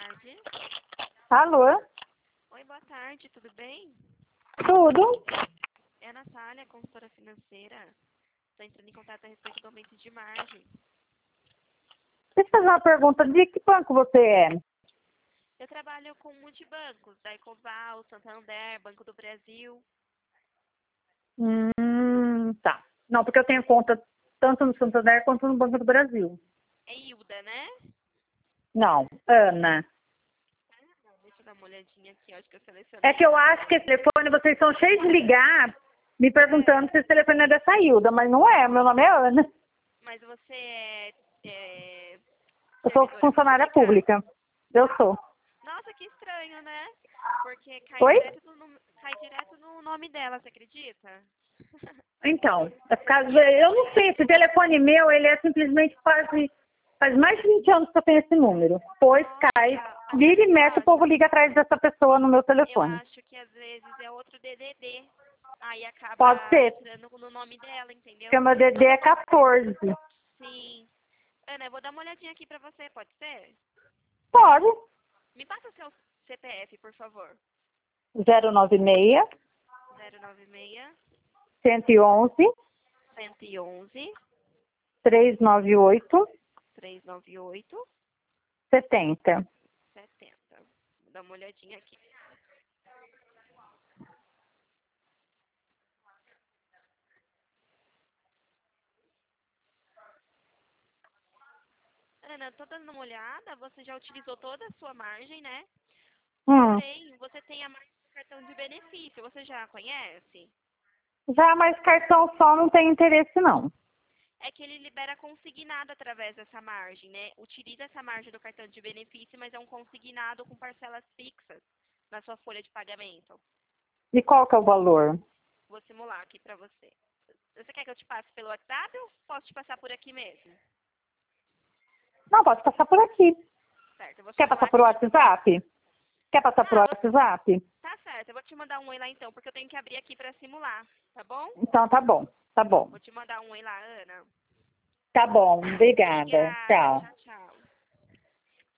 tarde. Alô? Oi, boa tarde, tudo bem? Tudo? É a Natália, consultora financeira. Estou entrando em contato a respeito do aumento de margem. Deixa eu fazer uma pergunta. De que banco você é? Eu trabalho com multibancos, da Ecoval, Santander, Banco do Brasil. Tá. Não, porque eu tenho conta tanto no Santander quanto no Banco do Brasil. É Hilda, né? Não, Ana. Deixa eu dar uma olhadinha aqui, eu acho que eu selecionei É que eu errado. acho que esse telefone, vocês são cheios de ligar me perguntando se esse telefone é dessa Hilda, mas não é. Meu nome é Ana. Mas você é Eu sou servidora funcionária pública? pública. Eu sou. Nossa, que estranho, né? Porque Oi? cai direto no nome dela, você acredita? Então, é por causa, eu não sei, esse telefone meu, ele é simplesmente quase, faz mais de 20 anos que eu tenho esse número. Pois cai, Nossa, vira e mexe, o povo liga atrás dessa pessoa no meu eu telefone. acho que às vezes é outro DDD. Aí Pode acaba ser, entrando no nome dela, entendeu? porque o meu DD é 14. Sim. Ana, eu vou dar uma olhadinha aqui pra você, pode ser? Pode. Me passa o seu CPF, por favor. 096 096 111 111 398 398 70. 70. Vou dar uma olhadinha aqui. Ana, tô dando uma olhada, você já utilizou toda a sua margem, né? Porém, você tem a margem do cartão de benefício, você já conhece? Já, mas cartão só não tem interesse, não. É que ele libera consignado através dessa margem, né? Utiliza essa margem do cartão de benefício, mas é um consignado com parcelas fixas na sua folha de pagamento. E qual que é o valor? Vou simular aqui pra você. Você quer que eu te passe pelo WhatsApp ou posso te passar por aqui mesmo? Não, pode passar por aqui. Certo, eu vou Quer passar simular por aqui. WhatsApp? Quer passar por Ah, WhatsApp? tá certo. Eu vou te mandar um oi lá então, porque eu tenho que abrir aqui pra simular, tá bom? Então tá bom, tá bom. Vou te mandar um oi lá, Ana. Tá bom, obrigada. Obrigada. Tchau. Tchau, tchau.